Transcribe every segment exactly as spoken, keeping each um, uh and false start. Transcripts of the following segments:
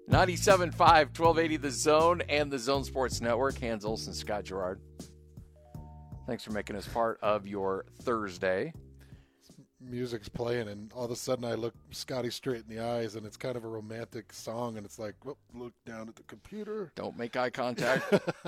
ninety-seven point five, twelve eighty The Zone and the Zone Sports Network. Hans Olsen, Scott Gerard. Thanks for making us part of your Thursday. Music's playing, and all of a sudden I look Scotty straight in the eyes, and it's kind of a romantic song, and it's like, whoop, look down at the computer. Don't make eye contact.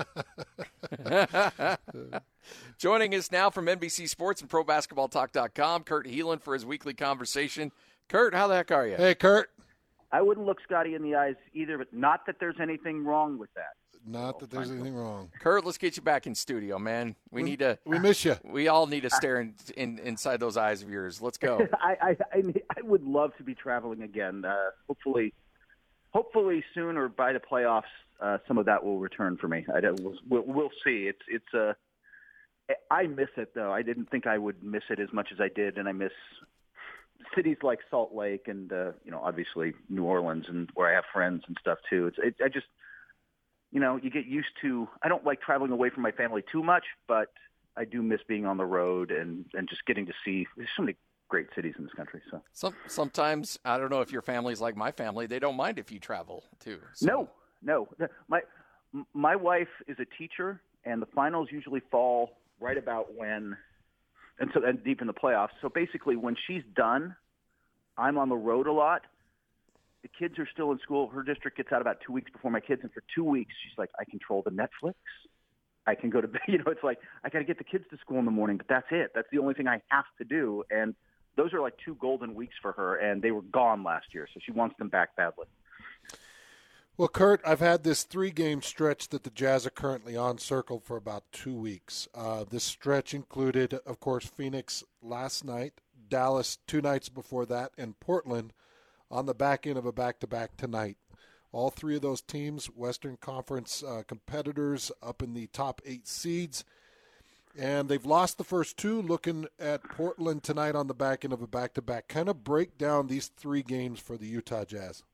Joining us now from N B C Sports and Pro Basketball Talk dot com, Kurt Helin for his weekly conversation. Kurt, how the heck are you? Hey, Kurt. I wouldn't look Scotty in the eyes either, but not that there's anything wrong with that. Not that there's anything wrong. Kurt, let's get you back in studio, man. We, we need to. We miss you. We all need to stare in, in, inside those eyes of yours. Let's go. I, I, I I would love to be traveling again. Uh, hopefully, hopefully soon or by the playoffs, uh, some of that will return for me. I don't, we'll, we'll see. It's it's uh, I miss it though. I didn't think I would miss it as much as I did, and I miss cities like Salt Lake and uh, you know, obviously New Orleans, and where I have friends and stuff too. It's it, I just. You know, you get used to – I don't like traveling away from my family too much, but I do miss being on the road and, and just getting to see – there's so many great cities in this country. So Some, Sometimes, I don't know if your family's like my family, they don't mind if you travel too. So. No, no. My, my wife is a teacher, and the finals usually fall right about when – and so and deep in the playoffs. So basically when she's done, I'm on the road a lot. The kids are still in school. Her district gets out about two weeks before my kids. And for two weeks, she's like, I control the Netflix. I can go to bed. You know, it's like, I got to get the kids to school in the morning, but that's it. That's the only thing I have to do. And those are like two golden weeks for her, and they were gone last year. So she wants them back badly. Well, Kurt, I've had this three-game stretch that the Jazz are currently on circled for about two weeks. Uh, this stretch included, of course, Phoenix last night, Dallas two nights before that, and Portland on the back end of a back-to-back tonight. All three of those teams, Western Conference uh, competitors, up in the top eight seeds. And they've lost the first two. Looking at Portland tonight on the back end of a back-to-back. Kind of break down these three games for the Utah Jazz.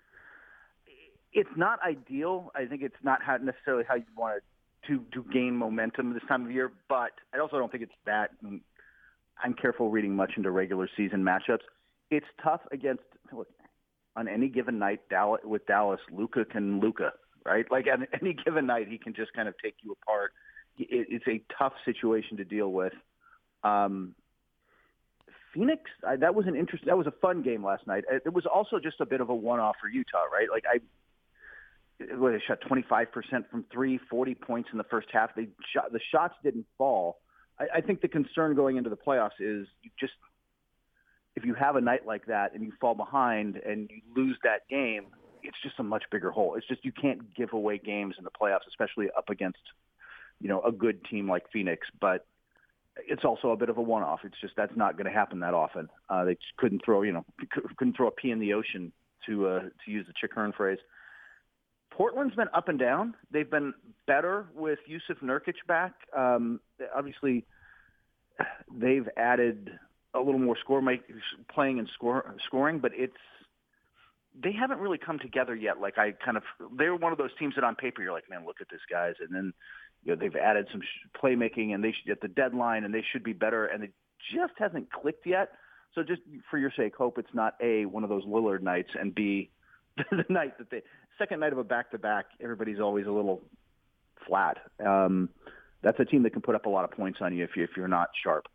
It's not ideal. I think it's not how, necessarily how you want to, to gain momentum this time of year, but I also don't think it's that. I'm careful reading much into regular season matchups. It's tough against – look, on any given night Dallas, with Dallas, Luka can Luka, right? Like on any given night, he can just kind of take you apart. It, it's a tough situation to deal with. Um, Phoenix, I, that was an interesting, that was a fun game last night. It, it was also just a bit of a one-off for Utah, right? Like I, well, they shot twenty-five percent from three, forty points in the first half. They shot, the shots didn't fall. I, I think the concern going into the playoffs is you just, if you have a night like that and you fall behind and you lose that game, it's just a much bigger hole. It's just you can't give away games in the playoffs, especially up against, you know, a good team like Phoenix. But it's also a bit of a one-off. It's just that's not going to happen that often. Uh, they just couldn't throw, you know, couldn't throw a pea in the ocean, to uh, to use the Chick Hearn phrase. Portland's been up and down. They've been better with Yusuf Nurkic back. Um, obviously, they've added a little more score make, playing and score, scoring, but it's they haven't really come together yet. Like I kind of, they're one of those teams that on paper you're like, man, look at this guys, and then you know they've added some sh- playmaking, and they should at the deadline, and they should be better, and it just hasn't clicked yet. So just for your sake, hope it's not a one of those Lillard nights, and b the night that they second night of a back to back, everybody's always a little flat. Um, that's a team that can put up a lot of points on you if you if you're not sharp.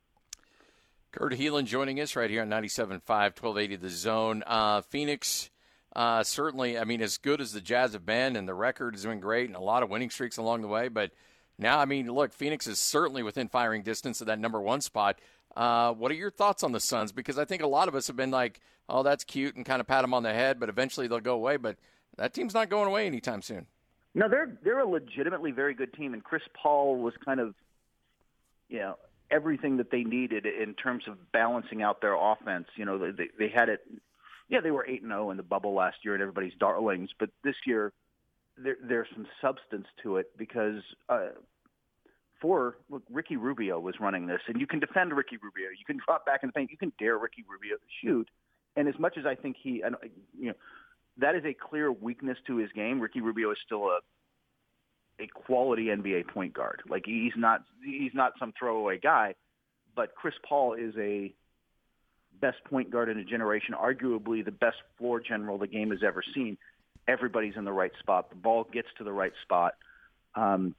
Kurt Helin joining us right here on ninety-seven point five, twelve eighty The Zone. Uh, Phoenix, uh, certainly, I mean, as good as the Jazz have been, and the record has been great, and a lot of winning streaks along the way. But now, I mean, look, Phoenix is certainly within firing distance of that number one spot. Uh, what are your thoughts on the Suns? Because I think a lot of us have been like, oh, that's cute, and kind of pat them on the head, but eventually they'll go away. But that team's not going away anytime soon. No, they're they're a legitimately very good team, and Chris Paul was kind of, you know, everything that they needed in terms of balancing out their offense. You know, they they had it. Yeah, they were eight and zero in the bubble last year, and everybody's darlings. But this year, there, there's some substance to it because uh, for look, Ricky Rubio was running this, and you can defend Ricky Rubio. You can drop back in the paint. You can dare Ricky Rubio to shoot. And as much as I think he, you know, that is a clear weakness to his game. Ricky Rubio is still a a quality N B A point guard. Like he's not he's not some throwaway guy, but Chris Paul is a best point guard in a generation, arguably the best floor general the game has ever seen. everybody's in the right spot. The ball gets to the right spot. Um,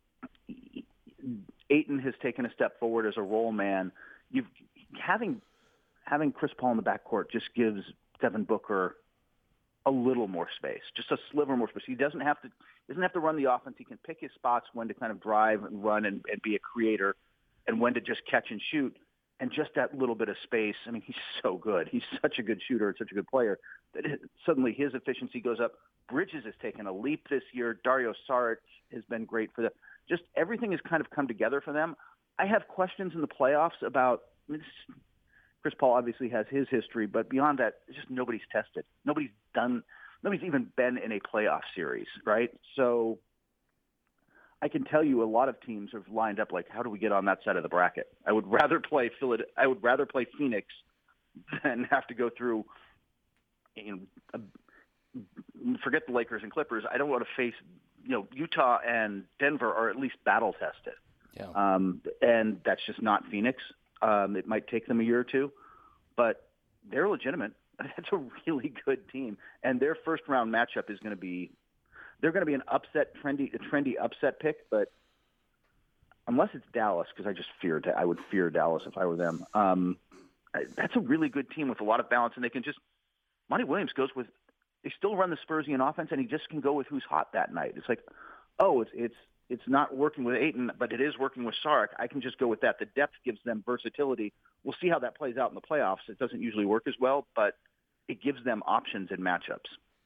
Ayton has taken a step forward as a role man. You've having having Chris Paul in the backcourt just gives Devin Booker a little more space, just a sliver more space. He doesn't have to doesn't have to run the offense. He can pick his spots when to kind of drive and run and, and be a creator, and when to just catch and shoot. And just that little bit of space. I mean, he's so good. He's such a good shooter and such a good player that it, suddenly his efficiency goes up. Bridges has taken a leap this year. Dario Saric has been great for them. Just everything has kind of come together for them. I have questions in the playoffs about I mean, this, Chris Paul obviously has his history, but beyond that, just nobody's tested. Nobody's done. Nobody's even been in a playoff series, right? So I can tell you a lot of teams have lined up like, how do we get on that side of the bracket? I would rather play Philly. I would rather play Phoenix than have to go through. You know, a, forget the Lakers and Clippers. I don't want to face. You know, Utah and Denver are at least battle tested, yeah. um, and that's just not Phoenix. Um, it might take them a year or two, but they're legitimate. That's a really good team, and their first round matchup is going to be. They're going to be an upset, trendy, a trendy upset pick, but unless it's Dallas, because I just feared, I would fear Dallas if I were them. Um, that's a really good team with a lot of balance, and they can just. Monty Williams goes with. They still run the Spursian offense, and he just can go with who's hot that night. It's like, oh, it's it's it's not working with Ayton, but it is working with Saric. I can just go with that. The depth gives them versatility. We'll see how that plays out in the playoffs. It doesn't usually work as well, but it gives them options in matchups.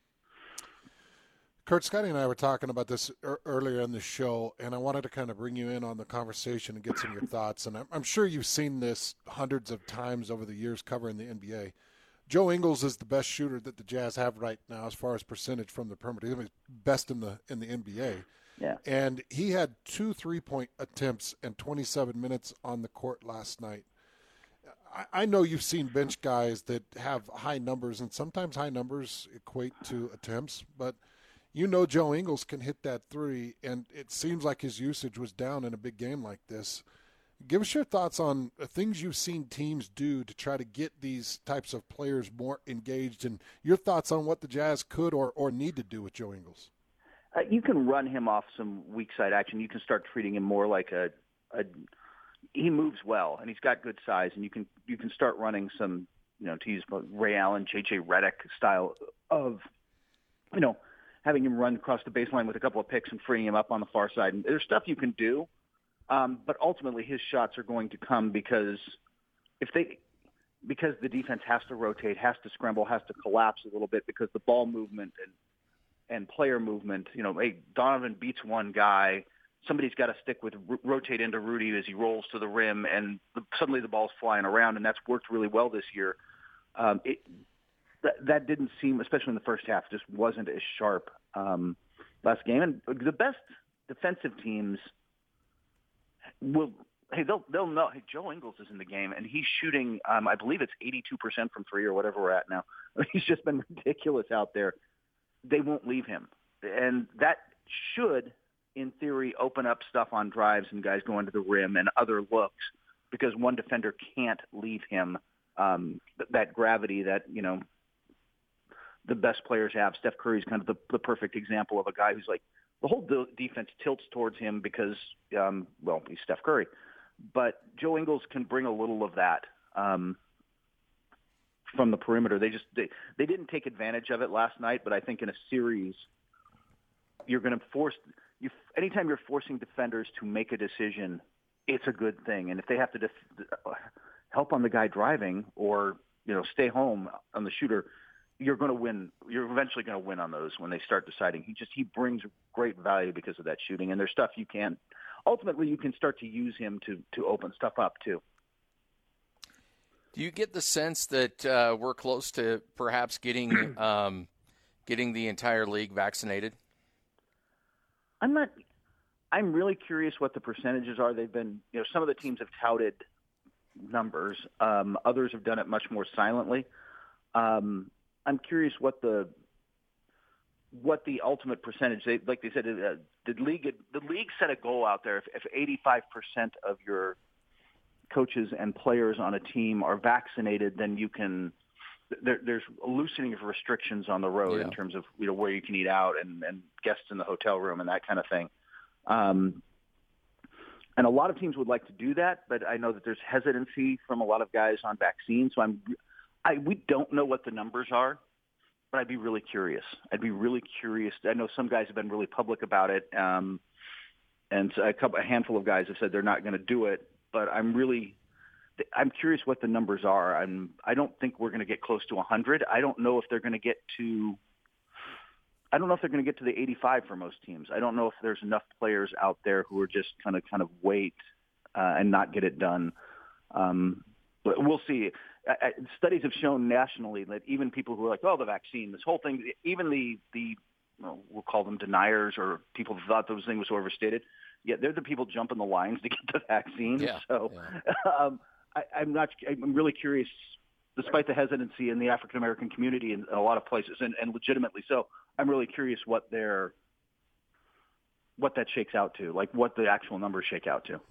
Kurt, Scotty and I were talking about this er- earlier in the show, and I wanted to kind of bring you in on the conversation and get some of your thoughts. And I'm, I'm sure you've seen this hundreds of times over the years covering the N B A. Joe Ingles is the best shooter that the Jazz have right now as far as percentage from the perimeter. He's best in the in the N B A. Yeah. And he had two three-point attempts and twenty-seven minutes on the court last night. I, I know you've seen bench guys that have high numbers, and sometimes high numbers equate to attempts, but – you know Joe Ingles can hit that three, and it seems like his usage was down in a big game like this. Give us your thoughts on things you've seen teams do to try to get these types of players more engaged, and your thoughts on what the Jazz could or, or need to do with Joe Ingles. Uh, you can run him off some weak side action. You can start treating him more like a, a – he moves well, and he's got good size, and you can you can start running some, you know, to use Ray Allen, J J Redick style of, you know, having him run across the baseline with a couple of picks and freeing him up on the far side. And there's stuff you can do, um, but ultimately his shots are going to come because if they because the defense has to rotate, has to scramble, has to collapse a little bit because the ball movement and and player movement. You know, hey, Donovan beats one guy. Somebody's got to stick with rotate into Rudy as he rolls to the rim, and the, suddenly the ball's flying around, and that's worked really well this year. Um, it, That, that didn't seem, especially in the first half, just wasn't as sharp um, last game. And the best defensive teams will, hey, they'll they'll know. Hey, Joe Ingles is in the game, and he's shooting. Um, I believe it's eighty-two percent from three or whatever we're at now. He's just been ridiculous out there. They won't leave him, and that should, in theory, open up stuff on drives and guys going to the rim and other looks because one defender can't leave him. Um, that gravity that you know. The best players have. Steph Curry's kind of the, the perfect example of a guy who's like the whole de- defense tilts towards him because, um, well, he's Steph Curry. But Joe Ingles can bring a little of that um, from the perimeter. They just they, they didn't take advantage of it last night, but I think in a series you're going to force you. Anytime you're forcing defenders to make a decision, it's a good thing. And if they have to def- help on the guy driving or you know stay home on the shooter. You're going to win. You're eventually going to win on those when they start deciding. He just he brings great value because of that shooting, and there's stuff you can. Ultimately, you can start to use him to to open stuff up too. Do you get the sense that uh, we're close to perhaps getting um, getting the entire league vaccinated? I'm not. I'm really curious what the percentages are. They've been, you know, some of the teams have touted numbers. Um, others have done it much more silently. Um, I'm curious what the what the ultimate percentage. They, like they said, uh, the league the league set a goal out there. If, if eighty-five percent of your coaches and players on a team are vaccinated, then you can there, there's a loosening of restrictions on the road yeah. in terms of you know where you can eat out and, and guests in the hotel room and that kind of thing. Um, and a lot of teams would like to do that, but I know that there's hesitancy from a lot of guys on vaccines. So I'm, I we don't know what the numbers are, but I'd be really curious. I'd be really curious. I know some guys have been really public about it, um, and a couple, a handful of guys have said they're not going to do it. But I'm really I'm curious what the numbers are. I'm, I don't think we're going to get close to one hundred. I don't know if they're going to get to – I don't know if they're going to get to the eighty-five for most teams. I don't know if there's enough players out there who are just kind of kind of wait uh, and not get it done. Um, but we'll see. I, I, studies have shown nationally that even people who are like, oh, the vaccine, this whole thing, even the, the well, we'll call them deniers or people who thought those things were overstated, yeah, they're the people jumping the lines to get the vaccine. Yeah, so yeah. um, I, I'm not. I'm really curious, despite the hesitancy in the African American community in, in a lot of places, and, and legitimately so. I'm really curious what their what that shakes out to, like what the actual numbers shake out to.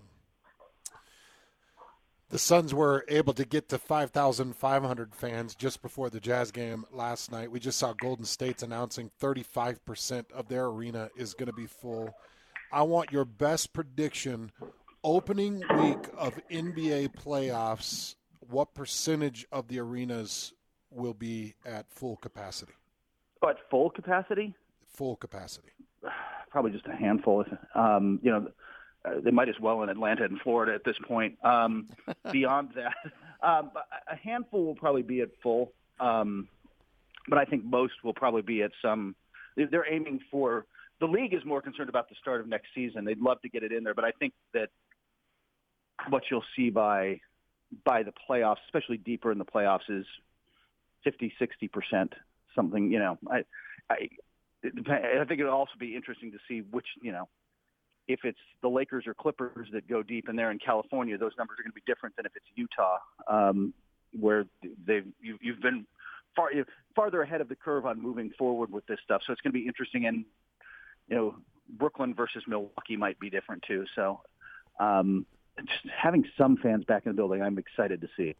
The Suns were able to get to five thousand five hundred fans just before the Jazz game last night. We just saw Golden State's announcing thirty-five percent of their arena is going to be full. I want your best prediction. Opening week of N B A playoffs, what percentage of the arenas will be at full capacity? Oh, at full capacity? Full capacity. Probably just a handful. Um, you know, uh, they might as well in Atlanta and Florida at this point. Um, beyond that, um, a handful will probably be at full. Um, but I think most will probably be at some – they're aiming for – the league is more concerned about the start of next season. They'd love to get it in there, but I think that what you'll see by by the playoffs, especially deeper in the playoffs, is fifty, sixty percent something. You know, I I, I think it'll also be interesting to see which, you know, if it's the Lakers or Clippers that go deep in there in California, those numbers are going to be different than if it's Utah, um, where they've you, you've been far farther ahead of the curve on moving forward with this stuff. So it's going to be interesting, and you know, Brooklyn versus Milwaukee might be different too. So. Um, Just having some fans back in the building, I'm excited to see.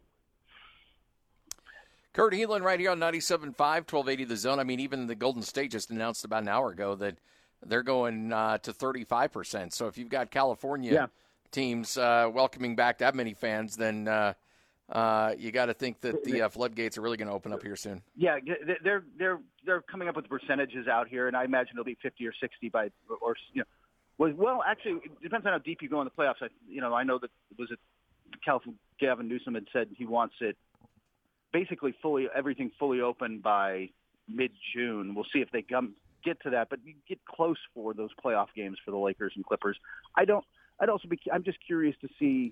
Kurt Helin right here on ninety-seven point five, twelve eighty The Zone. I mean, even the Golden State just announced about an hour ago that they're going uh, to thirty-five percent. So if you've got California yeah. teams uh, welcoming back that many fans, then uh, uh, you got to think that the uh, floodgates are really going to open up here soon. Yeah, they're they're they're coming up with percentages out here, and I imagine it'll be fifty or sixty by, or you know. Well, well, actually, it depends on how deep you go in the playoffs. I, you know, I know that was it. California, Gavin Newsom had said he wants it basically fully, everything fully open by mid-June. We'll see if they come get to that, but you get close for those playoff games for the Lakers and Clippers. I don't. I'd also be. I'm just curious to see.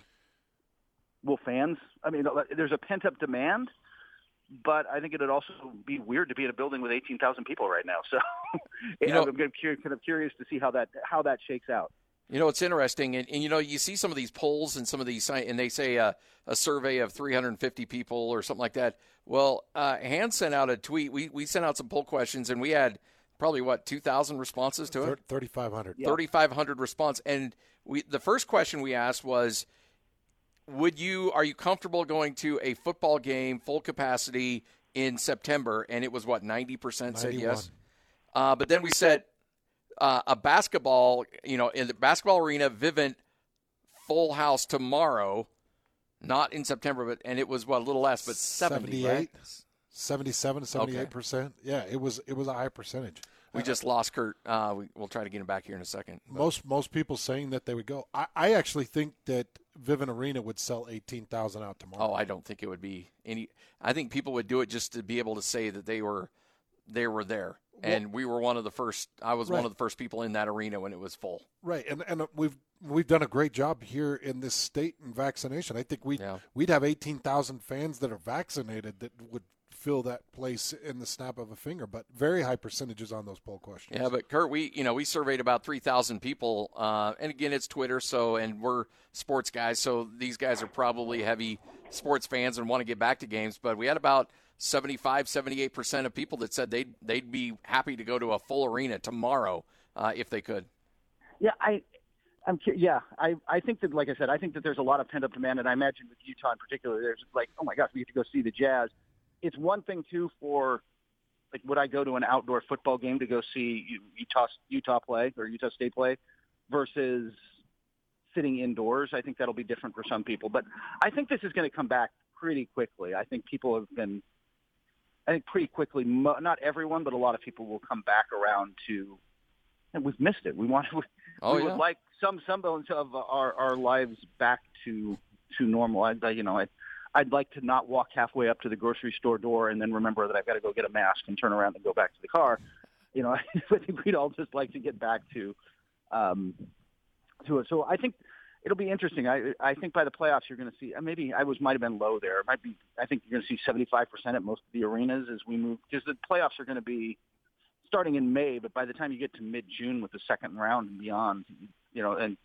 Will fans? I mean, there's a pent-up demand. But I think it would also be weird to be in a building with eighteen thousand people right now. So you know, I'm kind of curious to see how that how that shakes out. You know, it's interesting. And, and you know, you see some of these polls and some of these, and they say uh, a survey of three hundred fifty people or something like that. Well, uh, Hans sent out a tweet. We, we sent out some poll questions, and we had probably, what, two thousand responses to it? thirty-five hundred. Yeah. thirty-five hundred response. And we the first question we asked was, Would you are you comfortable going to a football game full capacity in September? And it was what ninety percent said yes. Uh, but then we said uh, a basketball, you know, in the basketball arena, Vivint full house tomorrow, not in September, but and it was what a little less, but seventy, right? seventy-seven, seventy-eight percent. Okay. Yeah, it was it was a high percentage. We just lost Kurt. Uh, we, we'll try to get him back here in a second. But. Most most people saying that they would go. I, I actually think that Vivint Arena would sell eighteen thousand out tomorrow. Oh, I don't think it would be any. I think people would do it just to be able to say that they were they were there, and well, we were one of the first. I was right. one of the first people in that arena when it was full. Right, and and we've we've done a great job here in this state in vaccination. I think we yeah. we'd have eighteen thousand fans that are vaccinated that would fill that place in the snap of a finger, but very high percentages on those poll questions. Yeah, but Kurt, we you know we surveyed about three thousand people, uh, and again it's Twitter, so and we're sports guys, so these guys are probably heavy sports fans and want to get back to games. But we had about seventy-five, seventy-eight percent of people that said they'd they'd be happy to go to a full arena tomorrow uh, if they could. Yeah, I. I'm yeah, I, I think that, like I said, I think that there's a lot of pent-up demand, and I imagine with Utah in particular, there's like, oh my gosh, we get to go see the Jazz. it's one thing too for like, would I go to an outdoor football game to go see Utah Utah play or Utah State play versus sitting indoors? I think that'll be different for some people, but I think this is going to come back pretty quickly. I think people have been, I think pretty quickly, not everyone, but a lot of people will come back around to, and we've missed it. We want to, oh, we yeah. would like some semblance of our, our lives back to, to normal. I, you know, I, I'd like to not walk halfway up to the grocery store door and then remember that I've got to go get a mask and turn around and go back to the car. You know, I think we'd all just like to get back to, um, to it. So I think it'll be interesting. I I think by the playoffs you're going to see. Maybe I was might have been low there. It might be. I think you're going to see seventy-five percent at most of the arenas as we move, because the playoffs are going to be starting in May. But by the time you get to mid-June with the second round and beyond, you know, and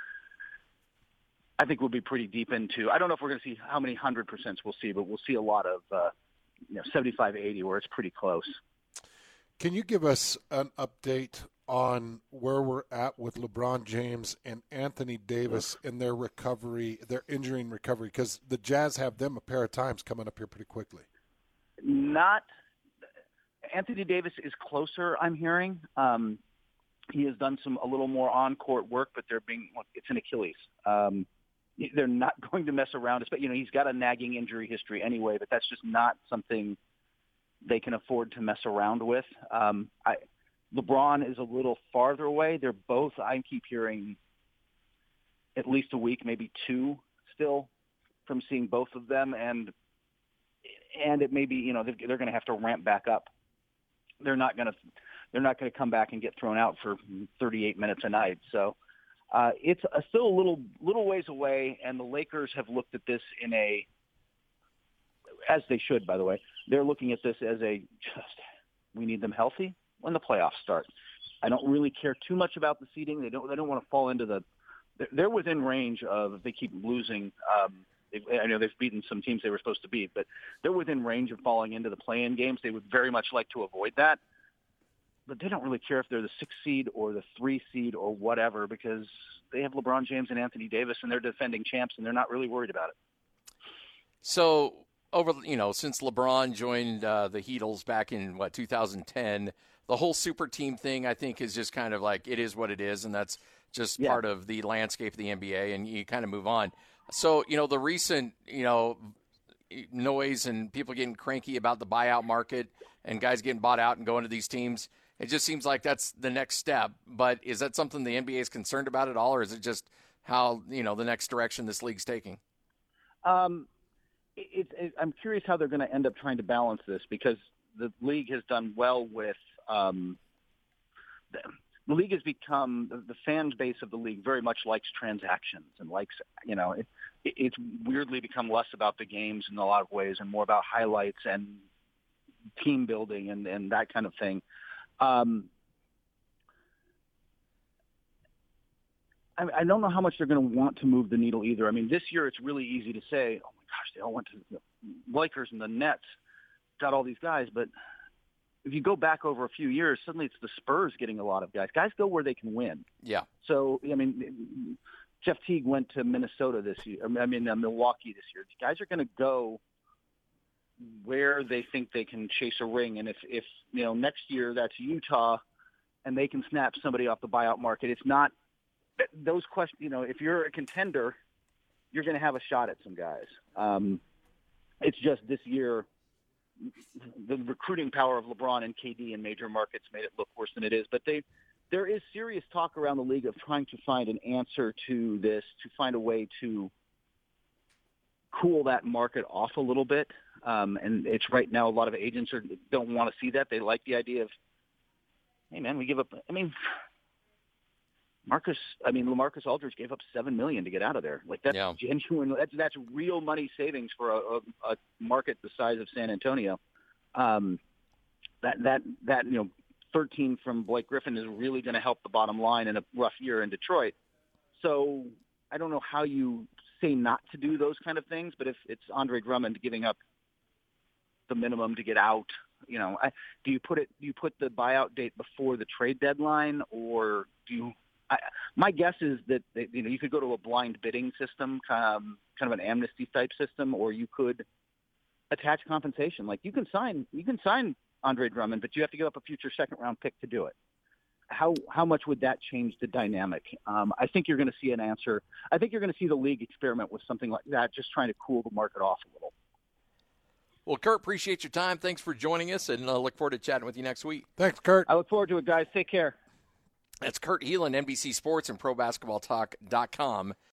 I think we'll be pretty deep into. I don't know if we're going to see how many hundred percents we'll see, but we'll see a lot of uh, you know seventy-five, eighty where it's pretty close. Can you give us an update on where we're at with LeBron James and Anthony Davis in their recovery, their injury and recovery? Because the Jazz have them a pair of times coming up here pretty quickly. Not Anthony Davis is closer, I'm hearing. Um, he has done some a little more on-court work, but they're being it's an Achilles. Um, they're not going to mess around. But you know, he's got a nagging injury history anyway. But that's just not something they can afford to mess around with. Um, I. LeBron is a little farther away. They're both, I keep hearing, at least a week, maybe two still from seeing both of them. And and it may be, you know, they're, they're going to have to ramp back up. They're not going to they're not going to come back and get thrown out for thirty-eight minutes a night. So uh, it's a, still a little little ways away, and the Lakers have looked at this in a, as they should, by the way, they're looking at this as a just, we need them healthy when the playoffs start. I don't really care too much about the seeding. They don't. They don't want to fall into the. They're, they're within range of. If they keep losing. Um, they, I know they've beaten some teams they were supposed to beat, but they're within range of falling into the play-in games. They would very much like to avoid that, but they don't really care if they're the sixth seed or the three seed or whatever, because they have LeBron James and Anthony Davis, and they're defending champs, and they're not really worried about it. So over, you know, since LeBron joined uh, the Heatles back in what two thousand ten. The whole super team thing, I think, is just kind of like it is what it is, and that's just yeah. part of the landscape of the N B A, and you kind of move on. So, you know, the recent, you know, noise and people getting cranky about the buyout market and guys getting bought out and going to these teams, it just seems like that's the next step. But is that something the N B A is concerned about at all, or is it just how, you know, the next direction this league's taking? Um, it, it, I'm curious how they're going to end up trying to balance this, because the league has done well with Um, the, the league has become, the, the fan base of the league very much likes transactions and likes, you know, it, it, it's weirdly become less about the games in a lot of ways and more about highlights and team building and, and that kind of thing. Um, I, I don't know how much they're going to want to move the needle either. I mean, this year it's really easy to say, oh my gosh, they all went to the Lakers and the Nets, got all these guys, but if you go back over a few years, suddenly it's the Spurs getting a lot of guys. Guys go where they can win. Yeah. So, I mean, Jeff Teague went to Minnesota this year. I mean, uh, Milwaukee this year. Guys are going to go where they think they can chase a ring. And if, if, you know, next year that's Utah and they can snap somebody off the buyout market, it's not those questions. You know, if you're a contender, you're going to have a shot at some guys. Um, it's just this year, the recruiting power of LeBron and K D in major markets made it look worse than it is. But they, there is serious talk around the league of trying to find an answer to this, to find a way to cool that market off a little bit. Um, and it's right now a lot of agents are, don't want to see that. They like the idea of, hey, man, we give up. I mean, Marcus, I mean, LaMarcus Aldridge gave up seven million dollars to get out of there. Like, that's yeah. genuine. That's, that's real money savings for a, a, a market the size of San Antonio. Um, that, that, that, you know, thirteen from Blake Griffin is really going to help the bottom line in a rough year in Detroit. So I don't know how you say not to do those kind of things, but if it's Andre Drummond giving up the minimum to get out, you know, I, do you put it, do you put the buyout date before the trade deadline, or do you, I, my guess is that, that, you know, you could go to a blind bidding system, um, kind of an amnesty type system, or you could attach compensation. Like you can sign, you can sign Andre Drummond, but you have to give up a future second round pick to do it. How how much would that change the dynamic? Um, I think you're going to see an answer. I think you're going to see the league experiment with something like that, just trying to cool the market off a little. Well, Kurt, appreciate your time. Thanks for joining us, and uh, look forward to chatting with you next week. Thanks, Kurt. I look forward to it, guys. Take care. That's Kurt Helin, N B C Sports and Pro Basketball Talk dot com.